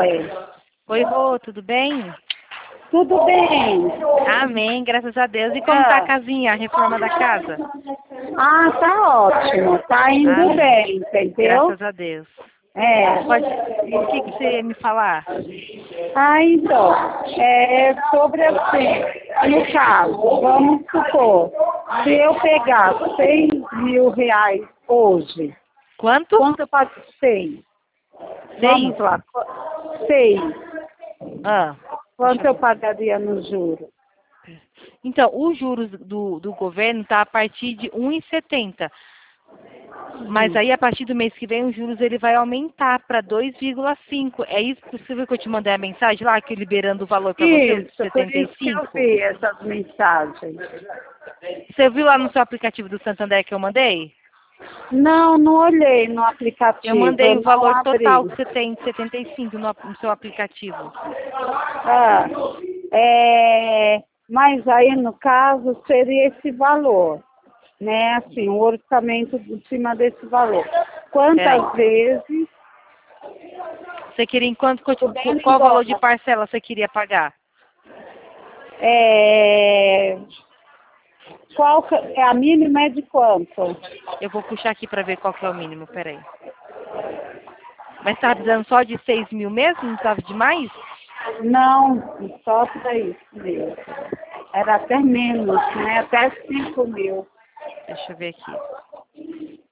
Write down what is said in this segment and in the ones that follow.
Oi. Oi, Rô, tudo bem? Tudo bem? Amém, graças a Deus. E como tá a casinha, a reforma da casa? Ah, tá ótimo. Tá indo Amém. bem, entendeu? Graças a Deus. É. O que que você ia me falar? Ah, então, sobre assim, no caso, vamos supor, se eu pegar R$ 6.000 hoje, Quanto? quanto eu pago? 6. 6? Vamos lá, 6. Ah, Quanto eu pagaria no juro? então, os juros do governo tá a partir de 1,70. Mas aí, a partir do mês que vem, os juros ele vai aumentar para 2,5. É isso possível que eu te mandei a mensagem lá, que liberando o valor para você, os Isso, por isso que eu 75? vi essas mensagens. Você viu lá no seu aplicativo do Santander que eu mandei? Não, não olhei no aplicativo, Eu mandei eu o não valor total abri. que você tem de 75 no seu aplicativo. Ah, mas aí, no caso, seria esse valor, né? Assim, o orçamento em cima desse valor. Peraí. Quantas vezes? Você queria em quanto, Tudo bem, qual valor de Lindona? parcela você queria pagar? A mínima é de quanto? Eu vou puxar aqui para ver qual que é o mínimo, peraí. Mas tá precisando só de 6 mil mesmo? Não precisava de mais? Não, só para isso mesmo. Era até menos, né? Até 5.000. Deixa eu ver aqui.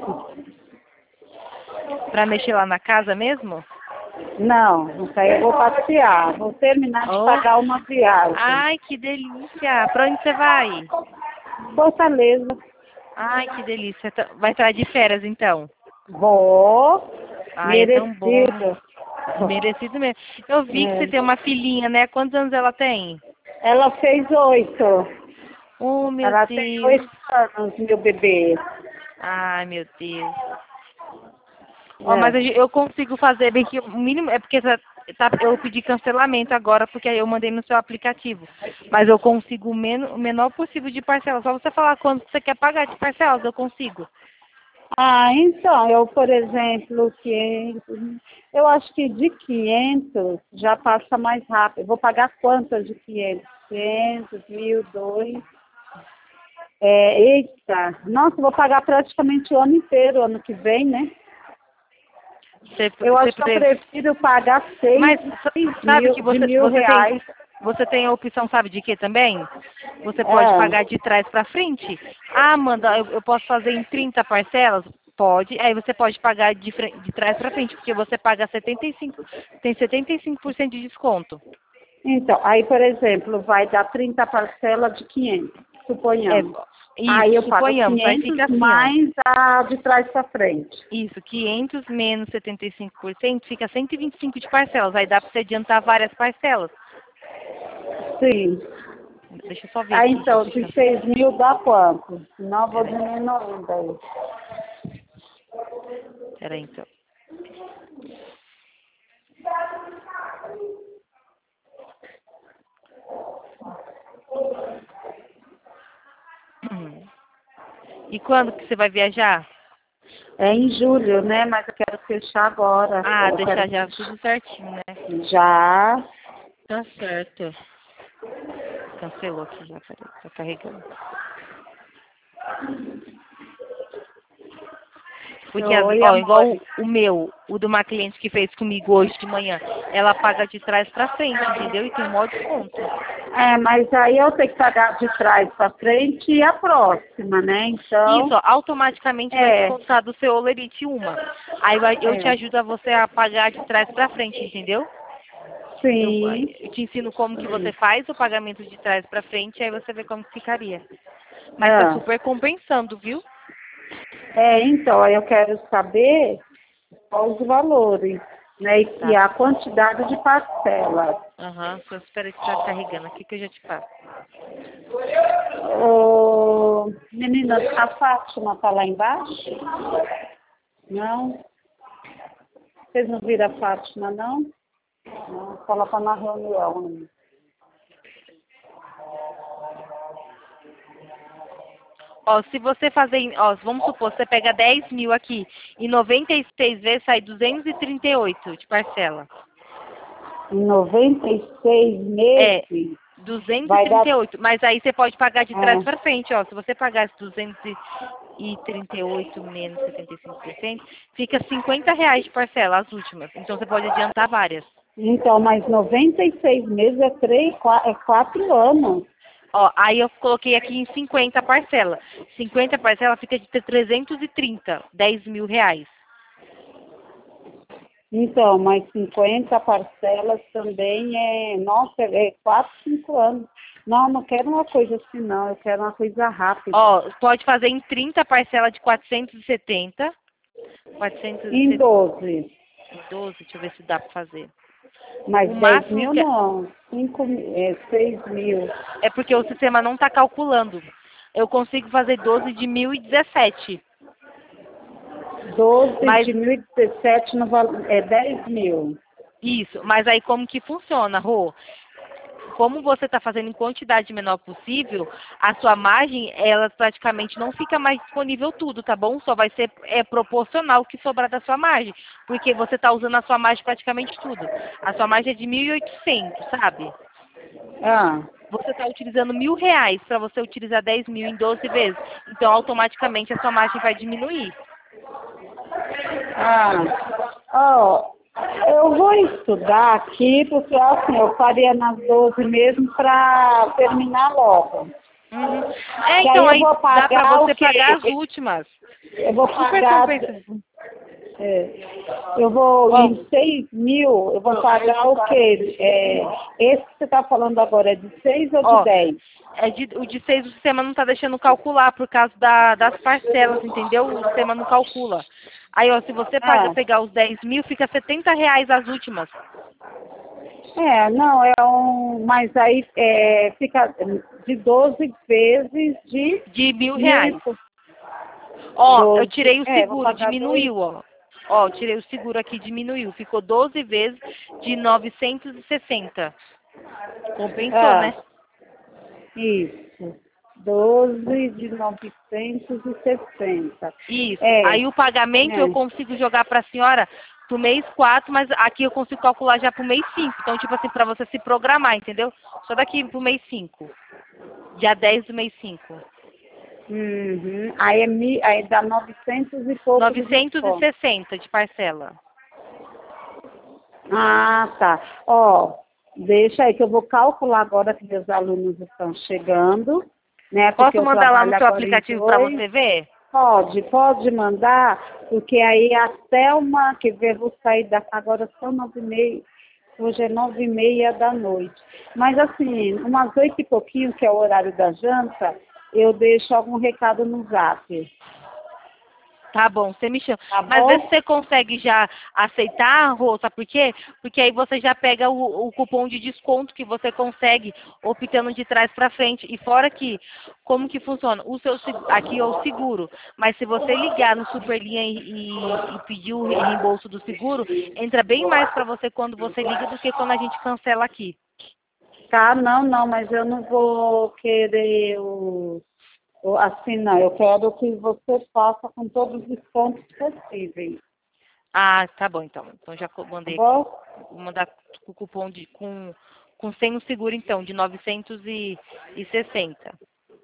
Para mexer lá na casa mesmo? Não, isso aí eu vou passear. Vou terminar de Oh. pagar uma viagem. Ai, que delícia! Para onde você vai? Fortaleza. Ai, que delícia. Vai estar de férias, então? Vou. Ai, é tão bom. Merecido. Merecido mesmo. Eu vi que você É. tem uma filhinha, né? Quantos anos ela tem? Ela fez 8. Oh, meu Ela tem Deus. 8 anos, meu bebê. Ai, meu Deus. Ó, mas É. eu consigo fazer bem que o mínimo é porque eu pedi cancelamento agora porque aí eu mandei no seu aplicativo. Mas eu consigo o menor possível de parcelas. Só você falar quanto você quer pagar de parcelas, eu consigo. Ah, então, eu, por exemplo, 500, eu acho que de 500 já passa mais rápido. Vou pagar quantas de 500? 500, 1.000, 2. Eita, nossa, vou pagar praticamente o ano inteiro, ano que vem, né? Eu acho que eu prefiro pagar Mas sabe que de R$ 1.000. você tem a opção, sabe de quê também? Você pode É, pagar de trás para frente. Ah, Amanda, eu posso fazer em 30 parcelas? Pode. Aí você pode pagar de trás para frente, porque você paga 75, tem 75% de desconto. então, aí, por exemplo, vai dar 30 parcelas de 500, É, suponhamos. Aí isso, eu pago suponhamos. Aí fica 500 assim, ó. mais a de trás para frente. Isso, 500 menos 75% fica 125 de parcelas. Aí dá para você adiantar várias parcelas. Sim. Deixa eu só ver Aí, aqui. então, de 6.000 dá quanto? Não vou Peraí, diminuindo aí. peraí então. E quando que você vai viajar? É em julho, né? Mas eu quero fechar agora. Ah, Eu deixar quero já fechar. tudo certinho, né? Já. Tá certo. Cancelou aqui já, peraí, tá carregando. Porque, Oi, ó, amor. igual o de uma cliente que fez comigo hoje de manhã, ela paga de trás pra frente, entendeu? E tem um maior desconto. Mas aí eu tenho que pagar de trás para frente e a próxima, né? Isso, Então, ó, automaticamente vai é, descontar do seu Olerite uma. Aí eu te é. ajudo a você a pagar de trás pra frente, entendeu? Sim. Eu te ensino como que você faz o pagamento de trás pra frente, aí você vê como que ficaria. Mas tá Ah. super compensando, viu? Então, aí eu quero saber quais os valores, né? E Tá. a quantidade de parcelas. Aham, só espera que tá carregando aqui que eu já te faço. Ô, meninas, a Fátima tá lá embaixo? Não? Vocês não viram a Fátima, não? Não, ela tá na reunião. Né? Ó, se você fazer, ó, vamos supor, você pega 10 mil aqui e 96 vezes sai 238 de parcela. Em 96 É, meses, vai dar... 238. Mas aí você pode pagar de trás É. para frente, ó. Se você pagasse 238 menos 75%, fica R$ 50 de parcela, as últimas. Então você pode adiantar várias. Então, mas 96 meses é 4 anos. Ó, aí eu coloquei aqui em 50 parcela. 50 parcela fica de 330, R$ 10.000. Então, mas 50 parcelas também é... Nossa, é 4, 5 anos. Não, não quero uma coisa assim, não. Eu quero uma coisa rápida. Ó, pode fazer em 30 parcela de 470. Em 470. 12. 12, deixa eu ver se dá para fazer. Mas O 10 máximo mil que não. 6 mil. é porque o sistema não está calculando. Eu consigo fazer 12 de 1017. 12 Mas de 1017 no valor, é 10 mil. isso, mas aí como que funciona, Rô? Como você está fazendo em quantidade menor possível, a sua margem, ela praticamente não fica mais disponível tudo, tá bom? Só vai ser proporcional o que sobrar da sua margem, porque você está usando a sua margem praticamente tudo. A sua margem é de 1.800, sabe? Ah, Você está utilizando R$ 1.000 para você utilizar 10 mil em 12 vezes. Então, automaticamente, a sua margem vai diminuir. ó, eu vou estudar aqui, porque assim, eu faria nas 12 mesmo para terminar logo. Uhum. Que aí Então, eu aí vou dá para pagar o você quê? pagar as últimas. Eu vou Super pagar, compensa. eu vou, Ó, em 6 mil, eu vou pagar o quê? Esse que você está falando agora é de 6 ou de ó, 10? o de 6 o sistema não está deixando calcular por causa das parcelas, entendeu? O sistema não calcula. Aí, ó, se você Ah, pegar os 10 mil, fica R$ 70 as últimas. não, mas aí fica de 12 vezes de De mil R$ 1.000. e Ó, eu 12. tirei o Vou seguro, pagar dois. diminuiu, ó. Ó, eu tirei o seguro aqui, diminuiu. Ficou 12 vezes de 960. Compensou, Ah, né? isso. 12 de 960. Isso. É, Aí o pagamento eu é. consigo jogar para a senhora pro mês 4, mas aqui eu consigo calcular já pro mês 5. Então, tipo assim, para você se programar, entendeu? Só daqui pro mês 5. Dia 10 do mês 5. Uhum. Aí dá 900 e pouco de desconto. 960 de parcela. Ah, tá. Ó, deixa aí que eu vou calcular agora que meus alunos estão chegando, né? Porque Posso eu mandar lá no trabalho seu agora em aplicativo para 2. você ver? Pode mandar, porque aí a Thelma, que eu vou sair agora são 9h30, hoje é 9h30 da noite. Mas assim, umas 8 e pouquinho, que é o horário da janta, eu deixo algum recado no Zap, Tá bom, você me chama. tá Mas vê se bom? você consegue já aceitar, Rô, sabe por quê? Porque aí você já pega o cupom de desconto que você consegue optando de trás para frente. E fora que, como que funciona? Aqui é o seguro, mas se você ligar no Superlinha e pedir o reembolso do seguro, entra bem mais para você quando você liga do que quando a gente cancela aqui. Tá, não, mas eu não vou querer assim, não. Eu quero que você faça com todos os descontos possíveis, Ah, tá bom então. Então já tá mandei aqui. bom? Vou mandar o cupom com sem o seguro então, de 960.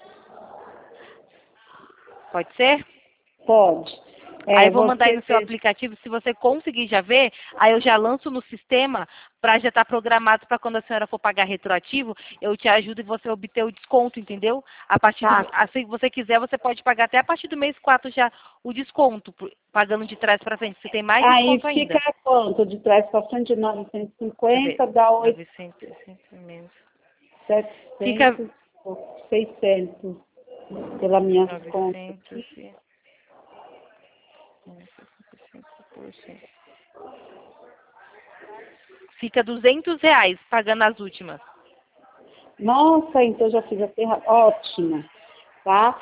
Pode ser? Pode. Aí eu vou mandar aí Você no seu vê. aplicativo, se você conseguir já ver, aí eu já lanço no sistema para já estar programado para quando a senhora for pagar retroativo, eu te ajudo e você obter o desconto, entendeu? Tá. Se você quiser, você pode pagar até a partir do mês 4 já o desconto, pagando de trás para frente. Você tem mais Aí desconto fica ainda. quanto? De trás para frente, de Deixa eu ver. 950, dá 960 menos. Fica 800, 600, pelas minhas contas. 900 e 65%. Fica R$ 200 pagando as últimas. Nossa, então já fiz até ótimo, tá?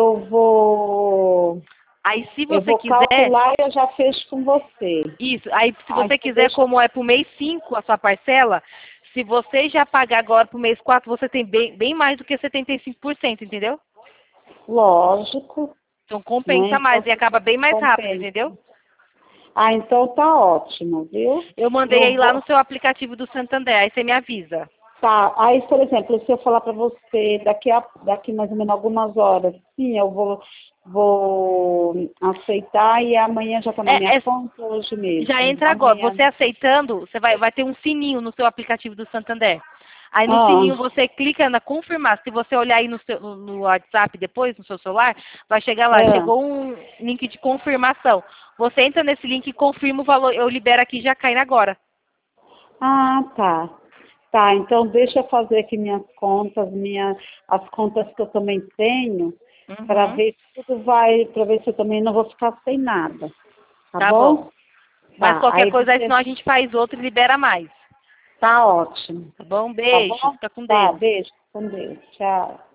Aí se Eu você vou quiser, calcular e eu já fecho com você. isso, aí se Aí você você quiser, deixa, como é pro mês 5 a sua parcela, se você já pagar agora pro mês 4 você tem bem mais do que 75%, entendeu? lógico, Então né? compensa Então mais e acaba bem mais rápido, compensa. entendeu? Ah, então tá ótimo, viu? Eu mandei Eu aí lá vou- no seu aplicativo do Santander, aí você me avisa. Tá, aí, por exemplo, se eu falar para você daqui mais ou menos algumas horas, sim, vou aceitar e amanhã já tá na minha É, conta hoje já mesmo. entra agora. Amanhã. Você aceitando, você vai ter um sininho no seu aplicativo do Santander. Aí no Ah, sininho você clica na confirmar. Se você olhar aí no WhatsApp depois, no seu celular, vai chegar lá. ah, Chegou um link de confirmação. Você entra nesse link e confirma o valor. Eu libero aqui e já cai agora. tá. Tá, então deixa eu fazer aqui minhas contas, as contas que eu também tenho, para Uhum. ver se para ver se eu também não vou ficar sem nada. Tá Tá bom? bom. Mas Tá, qualquer aí coisa aí, você. senão a gente faz outro e libera mais. Tá ótimo. Tá bom? Tá Beijo. bom? Fica com Tá, Deus. beijo. Com Deus. Tchau.